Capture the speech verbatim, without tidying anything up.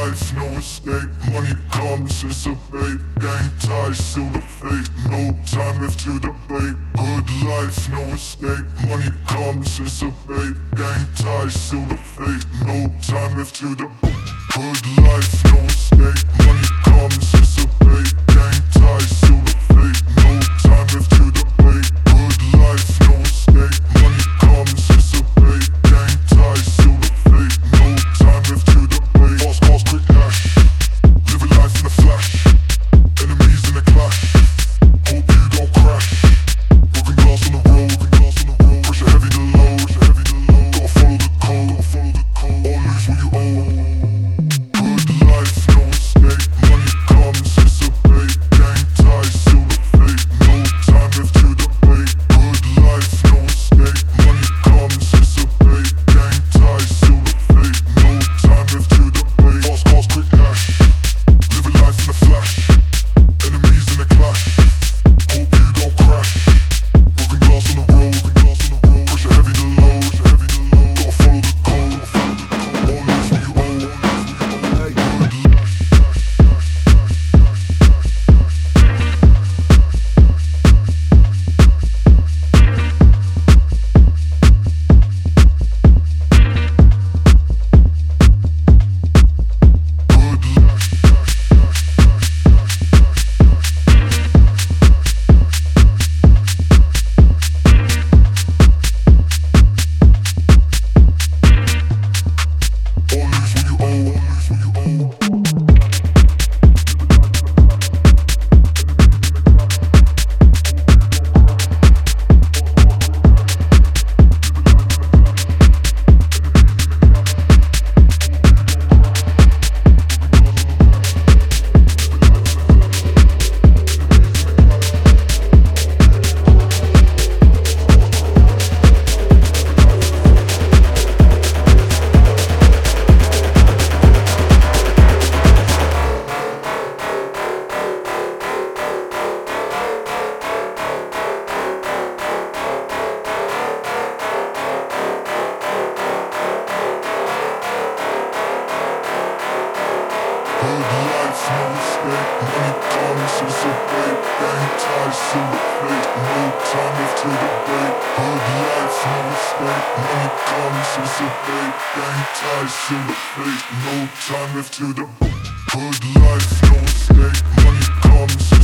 life, no escape. Money comes, it's a bait. Gang ties, seal the fate. No time left to debate. Good life, no escape. Money comes, it's a bait. Gang ties, seal the fate. No time left to debate. Good life, no escape. Money comes, it's a bait. Gang ties, seal the fate. No time left to debate. Good life, no escape. Money comes, it's a bait. Gang ties, seal the fate. No time left to debate. Fast cars, quick cash. Living life in a flash. Enemies in a clash. Hope you don't crash. Broken glass on the road. Pressure heavy to low. Gotta follow the code. Or lose what you owe. Good life, no escape. Money comes, it's a bait. Gang ties, seal the fate. No time left to debate. Good life, no escape. Money comes, it's a bait. Gang ties, seal the fate. No time left to debate. Fast cars, quick cash. Living life in a flash. Enemies in a clash. Hope you don't crash. Broken glass on the road. Pressure heavy to low. Gotta follow the code. Or lose what you owe. Good life, no escape. Money comes, it's a bait. Gang ties, seal the fate. No time left to debate. Good life, no escape. Money comes, it's a bait. Gang ties, seal the fate. No time left to debate. Good life, no escape. Money comes.